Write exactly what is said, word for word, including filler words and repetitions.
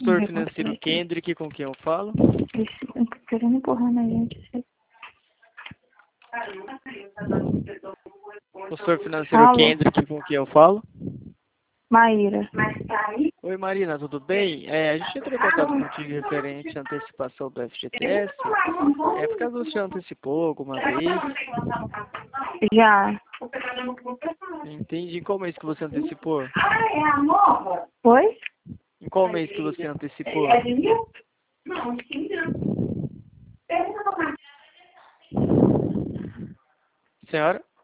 Consultor financeiro Kendrick, com quem eu falo? Eles ficam querendo empurrar na gente. Consultor financeiro Alô? Kendrick, com quem eu falo? Maíra. Oi, Marina, tudo bem? É, a gente entrou em contato contigo referente à antecipação do F G T S. É por causa que você antecipou alguma vez? Já. Entendi. Em qual mês que você antecipou? Oi? Em qual mês que você antecipou? Senhora?